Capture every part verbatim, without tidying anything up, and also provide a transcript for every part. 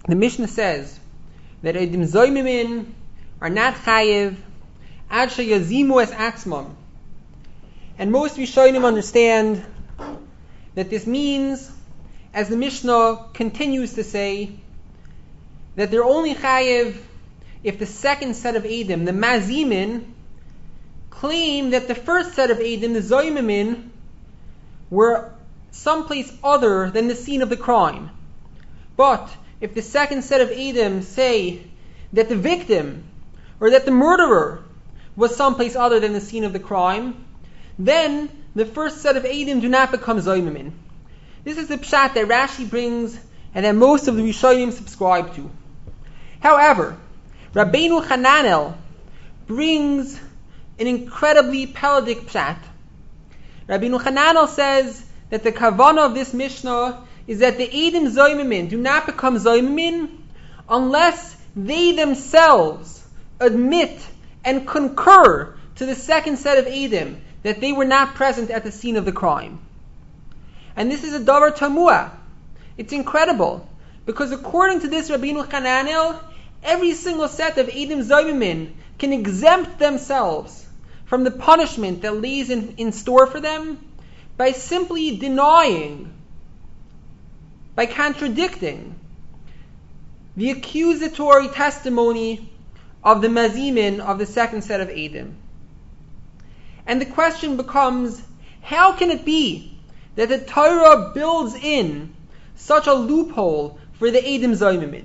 the Mishnah says that Eidim Zoymimin are not chayiv ad sheyazimu es atzmam. And most Rishonim understand that this means, as the Mishnah continues to say, that they're only chayiv if the second set of Eidim, the Mazimin, claim that the first set of Eidim, the Zoymimin, were someplace other than the scene of the crime. But if the second set of Eidim say that the victim or that the murderer was someplace other than the scene of the crime, then the first set of Eidim do not become Zoymimin. This is the pshat that Rashi brings and that most of the Rishonim subscribe to. However, Rabbeinu Hananel brings an incredibly pelagic pshat. Rabbeinu Hananel says that the kavanah of this Mishnah is that the Eidim Zoymimin do not become Zoymimin unless they themselves admit and concur to the second set of Eidim that they were not present at the scene of the crime. And this is a davar tamua. It's incredible, because according to this Rabbeinu Hananel, every single set of Eidim Zoymimin can exempt themselves from the punishment that lays in, in store for them by simply denying, by contradicting the accusatory testimony of the Mazimin of the second set of Eidim. And the question becomes, how can it be that the Torah builds in such a loophole for the Eidim Zoymimin?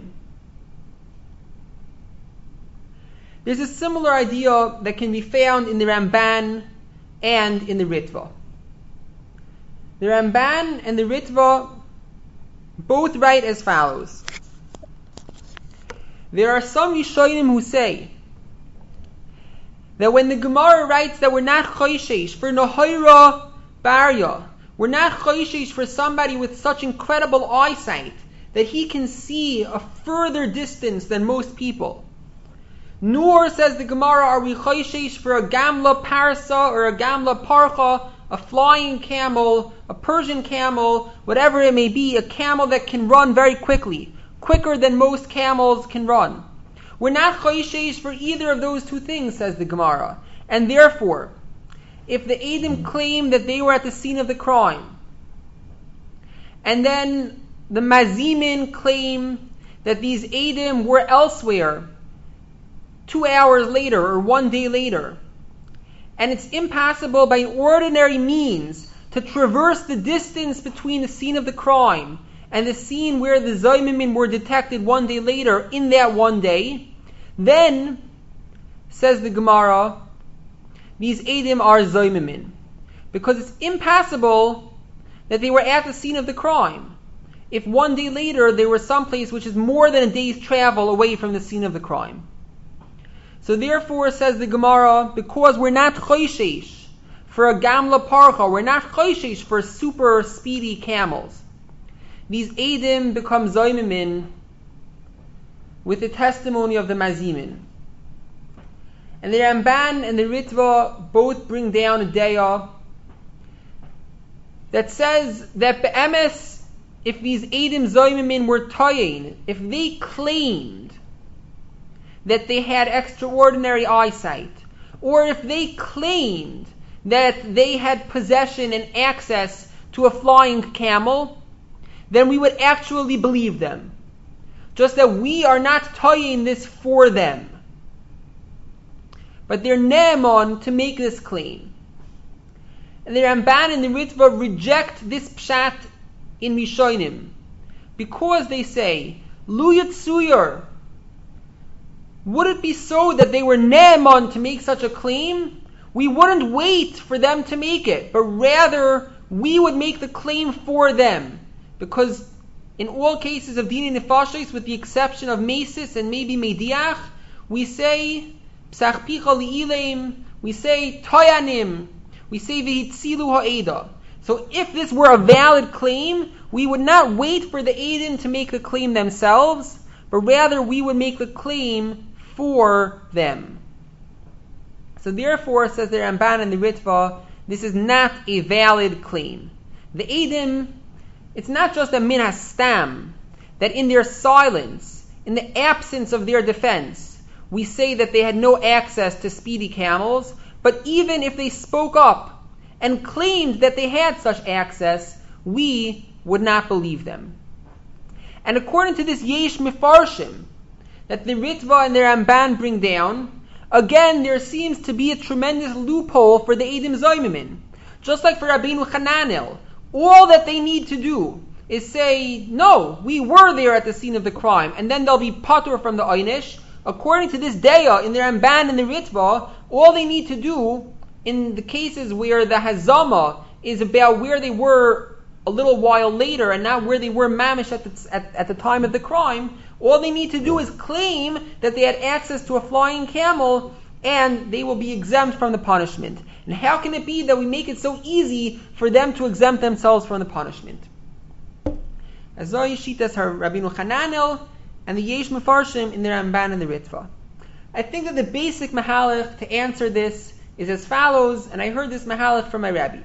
There's a similar idea that can be found in the Ramban and in the Ritva. The Ramban and the Ritva both write as follows. There are some Rishonim who say that when the Gemara writes that we're not choishesh for Nohira Barya, we're not choishesh for somebody with such incredible eyesight that he can see a further distance than most people. Nor, says the Gemara, are we choishesh for a gamla parsa or a gamla parcha, a flying camel, a Persian camel, whatever it may be, a camel that can run very quickly, quicker than most camels can run. We're not choishesh for either of those two things, says the Gemara. And therefore, if the Eidim claim that they were at the scene of the crime, and then the Mazimin claim that these Eidim were elsewhere two hours later or one day later, and it's impossible by ordinary means to traverse the distance between the scene of the crime and the scene where the Zoymimin were detected one day later in that one day, then, says the Gemara, these Eidim are Zoymimin, because it's impossible that they were at the scene of the crime if one day later they were someplace which is more than a day's travel away from the scene of the crime. So therefore, says the Gemara, because we're not choishesh for a gamla parcha, we're not choishesh for super speedy camels, these Eidim become Zoymimin with the testimony of the Mazimin. And the Ramban and the Ritva both bring down a daya that says that be'emes, if these Eidim Zoymimin were toyin, if they claimed that they had extraordinary eyesight, or if they claimed that they had possession and access to a flying camel, then we would actually believe them. Just that we are not toyin this for them. But they're ne'eman to make this claim. And the Ramban and the Ritva reject this pshat in Rishonim, because they say, Lu Yitzuyur, would it be so that they were ne'eman to make such a claim? We wouldn't wait for them to make it, but rather we would make the claim for them. Because in all cases of dini nefashos, with the exception of mesis and maybe mediach, we say psach picha li'ileim, we say toyanim, we say v'hitzilu ha'eda. So if this were a valid claim, we would not wait for the Eidim to make the claim themselves, but rather we would make the claim for them. So therefore, says the Ramban and the Ritva, this is not a valid claim. The Eidim, it's not just a min hastam that in their silence, in the absence of their defense, we say that they had no access to speedy camels, but even if they spoke up and claimed that they had such access, we would not believe them. And according to this Yesh Mefarshim, that the Ritva and the Ramban bring down, again there seems to be a tremendous loophole for the Eidim Zoymimin. Just like for Rabbeinu Hananel, all that they need to do is say, no, we were there at the scene of the crime, and then they'll be patur from the Einish. According to this Deya, in the Ramban and the Ritva, all they need to do, in the cases where the Hazama is about where they were a little while later, and not where they were mamish at the, at, at the time of the crime, all they need to do is claim that they had access to a flying camel, and they will be exempt from the punishment. And how can it be that we make it so easy for them to exempt themselves from the punishment? Azoi Shitas her Rabbeinu Hananel and the Yesh Mefarshim in the Ramban and the Ritva. I think that the basic mahalach to answer this is as follows, and I heard this mahalach from my Rabbi.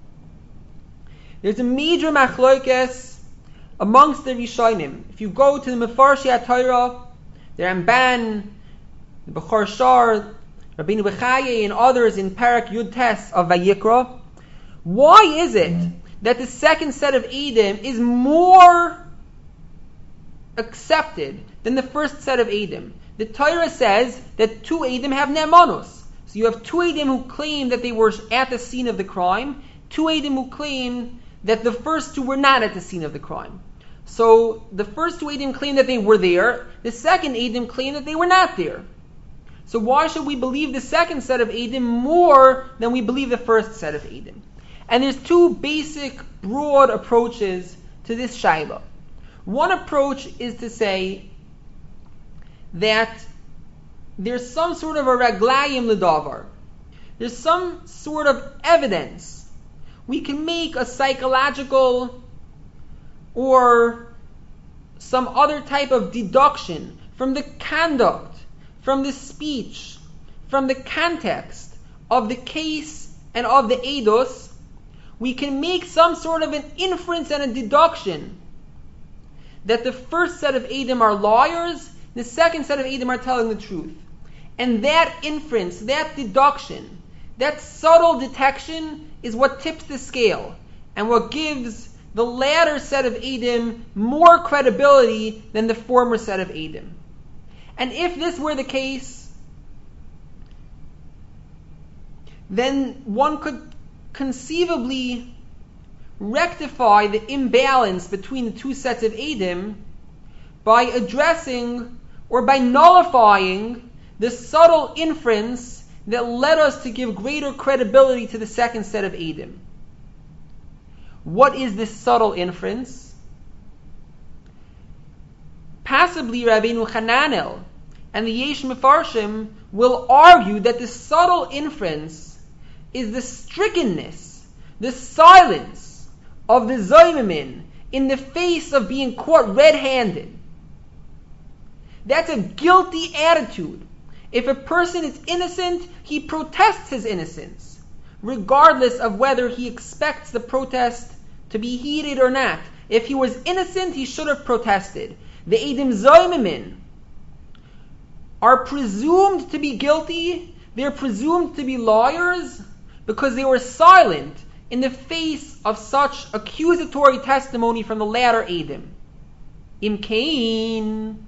There's a major machloikes amongst the Rishonim. If you go to the Mefarshi HaTorah, the Ramban, the Bechor Shar, Rabbeinu Bechaye, and others in Parak Yud Tes of Vayikra, why is it that the second set of Eidim is more accepted than the first set of Eidim? The Torah says that two Eidim have Ne'emanus. So you have two Eidim who claim that they were at the scene of the crime, two Eidim who claim that the first two were not at the scene of the crime. So the first two Eidim claim that they were there, the second Eidim claim that they were not there. So why should we believe the second set of Eidim more than we believe the first set of Eidim? And there's two basic, broad approaches to this shaila. One approach is to say that there's some sort of a raglayim ledavar. There's some sort of evidence. We can make a psychological or some other type of deduction from the conduct, from the speech, from the context of the case and of the eidos. We can make some sort of an inference and a deduction that the first set of Eidim are liars, the second set of Eidim are telling the truth. And that inference, that deduction, that subtle detection is what tips the scale and what gives the latter set of Eidim more credibility than the former set of Eidim. And if this were the case, then one could conceivably rectify the imbalance between the two sets of Eidim by addressing or by nullifying the subtle inference that led us to give greater credibility to the second set of Eidim. What is this subtle inference? Possibly Rabbeinu Hananel and the Yesh Mefarshim will argue that the subtle inference is the strickenness, the silence of the Zoymimin in the face of being caught red-handed. That's a guilty attitude. If a person is innocent, he protests his innocence, regardless of whether he expects the protest to be heeded or not. If he was innocent, he should have protested. The Eidim Zoymimin are presumed to be guilty, they're presumed to be liars, because they were silent in the face of such accusatory testimony from the latter Eidim. Im Kain,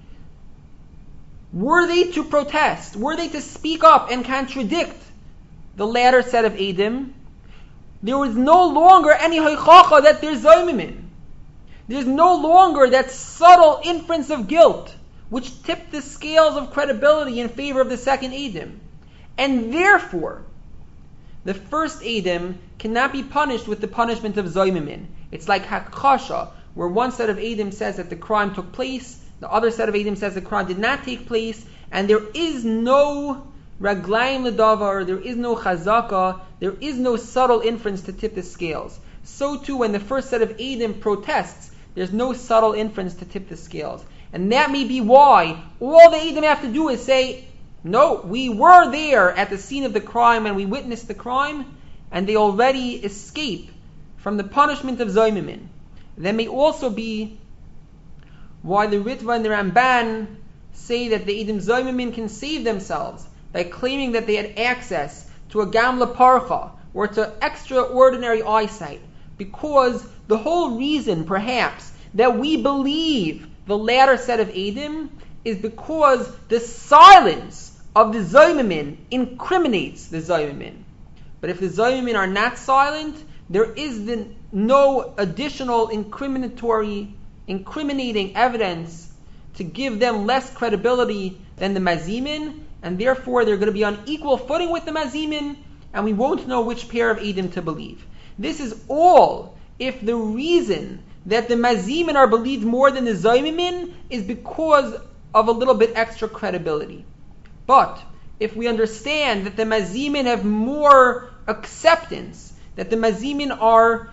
were they to protest, were they to speak up and contradict the latter set of Eidim, there was no longer any hoichacha that they're Zoymimin. There's no longer that subtle inference of guilt which tipped the scales of credibility in favor of the second Eidim. And therefore, the first Eidim cannot be punished with the punishment of Zoymimin. It's like Hakasha, where one set of Eidim says that the crime took place, the other set of Eidim says the crime did not take place, and there is no raglayim ledavar, there is no chazaka, there is no subtle inference to tip the scales. So too, when the first set of Eidim protests, there's no subtle inference to tip the scales. And that may be why all the Eidim have to do is say, no, we were there at the scene of the crime and we witnessed the crime, and they already escape from the punishment of Zoymimin. There may also be why the Ritva and the Ramban say that the Eidim Zoymimin can save themselves by claiming that they had access to a Gamla Parcha, or to extraordinary eyesight, because the whole reason, perhaps, that we believe the latter set of Eidim is because the silence of the Zoymimin incriminates the Zoymimin. But if the Zoymimin are not silent, there is the, no additional incriminatory, incriminating evidence to give them less credibility than the Mazimin, and therefore they're going to be on equal footing with the Mazimin, and we won't know which pair of Eidim to believe. This is all if the reason that the Mazimin are believed more than the Zoymimin is because of a little bit extra credibility. But if we understand that the Mazimin have more acceptance, that the Mazimin are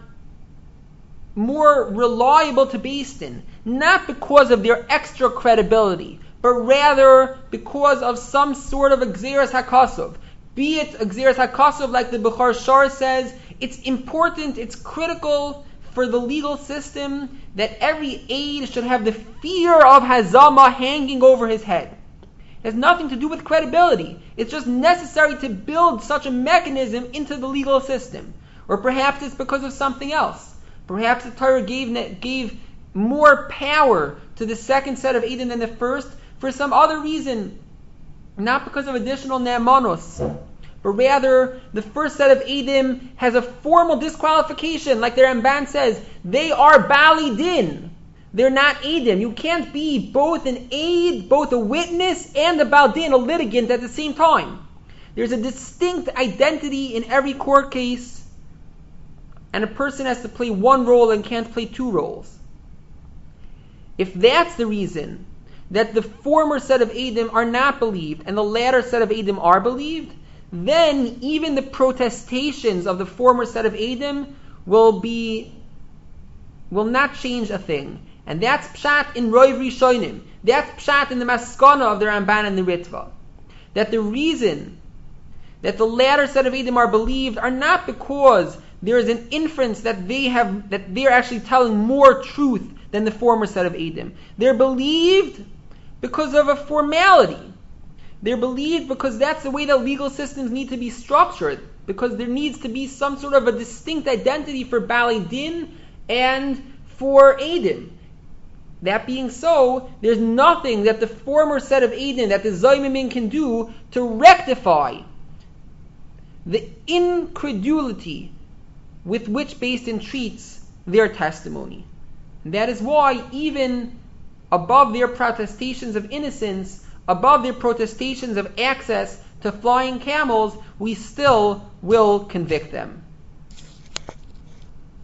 more reliable to based in, not because of their extra credibility, but rather because of some sort of Gzeras HaKasov, be it Gzeras HaKasov like the Bechor Shar says, it's important, it's critical for the legal system that every aid should have the fear of Hazama hanging over his head. It has nothing to do with credibility. It's just necessary to build such a mechanism into the legal system. Or perhaps it's because of something else. Perhaps the Torah gave, gave more power to the second set of Eidim than the first for some other reason, not because of additional ne'amanos, but rather the first set of Eidim has a formal disqualification, like the Ramban says, they are Bali Din. They're not Eidim. You can't be both an aid, both a witness, and a Bal Din, a litigant at the same time. There's a distinct identity in every court case, and a person has to play one role and can't play two roles. If that's the reason that the former set of Eidim are not believed and the latter set of Eidim are believed, then even the protestations of the former set of Eidim will be will not change a thing. And that's pshat in Roiv Rishonim. That's pshat in the Maskana of the Ramban and the Ritva. That the reason that the latter set of Eidim are believed are not because there is an inference that they have, that they're actually telling more truth than the former set of Eidim. They're believed because of a formality. They're believed because that's the way that legal systems need to be structured, because there needs to be some sort of a distinct identity for Bali Din and for Eidim. That being so, there's nothing that the former set of Eidim, that the Zoymimin can do to rectify the incredulity with which Beis Din treats their testimony. And that is why even above their protestations of innocence, above their protestations of access to flying camels, we still will convict them.